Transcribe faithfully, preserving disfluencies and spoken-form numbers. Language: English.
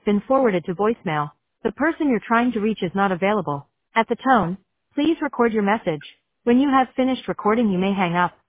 been forwarded to voicemail. The person you're trying to reach is not available. At the tone, please record your message. When you have finished recording, you may hang up.